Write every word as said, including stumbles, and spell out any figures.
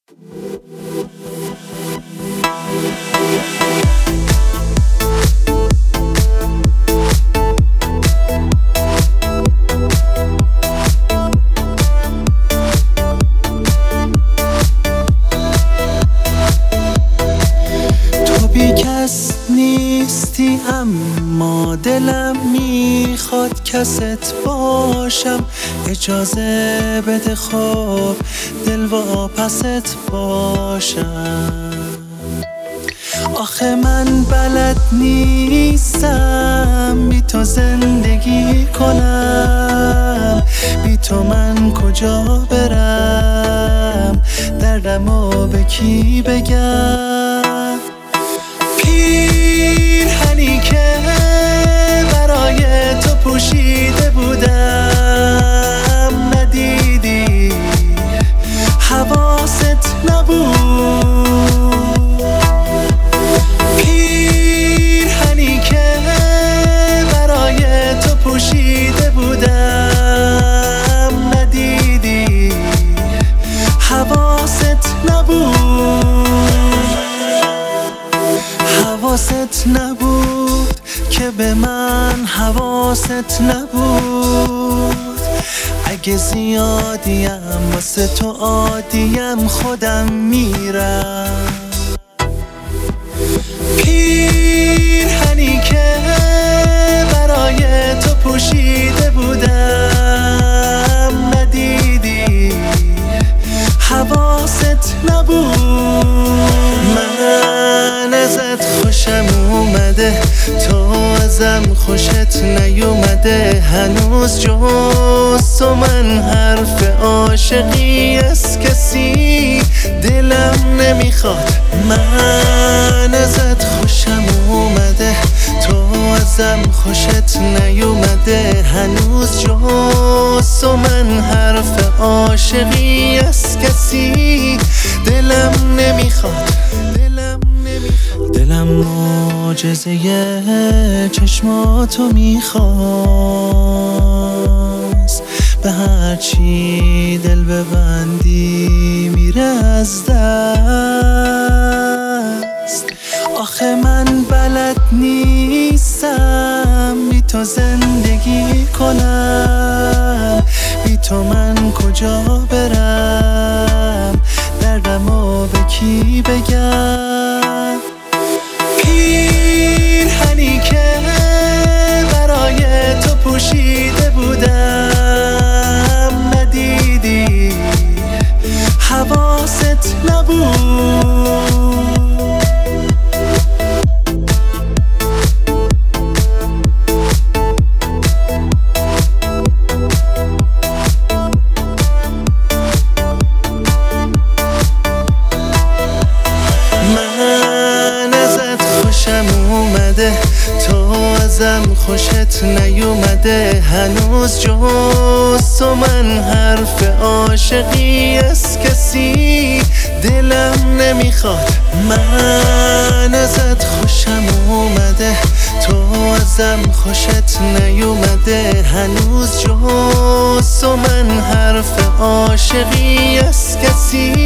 نیستی اما دلم میخواد کست باشم، اجازه بده خب دل واپست باشم. آخه من بلد نیستم بی تو زندگی کنم، بی تو من کجا برم، دردمو به کی بگم؟ پیرهنی که برای تو پوشیده بودم ندیدی، حواست نبود. پیرهنی که برای تو پوشیده بودم ندیدی، حواست نبود. حواست نبود که به من حواست نبود. اگه زیادیم واسه تو عادیم خودم میرم. پیرهنی که برای تو پوشیده بودم ندیدی، حواست نبود. من ازت خوشم اومده، تو ازم خوشت نیومده، هنوز جز تو من حرف عاشقی از کسی دلم نمیخواد. من ازت خوشم اومده، تو ازم خوشت نیومده، هنوز جز تو من حرف عاشقی از کسی دلم نمیخواد. دلم نمیخواد. دلم معجزه چشماتو میخواست، به هرچی دل ببندی میره از دست. آخه من بلد نیستم بی تو زندگی کنم، بی تو من کجا برم، دردمو به کی بگم؟ پیرهنی که برای تو پوشیده بودم ندیدی، حواست نبود. تو ازم خوشت نیومده، هنوز جز تو من حرف عاشقی از کسی دلم نمیخواد. من ازت خوشم اومده، تو ازم خوشت نیومده، هنوز جز تو من حرف عاشقی از کسی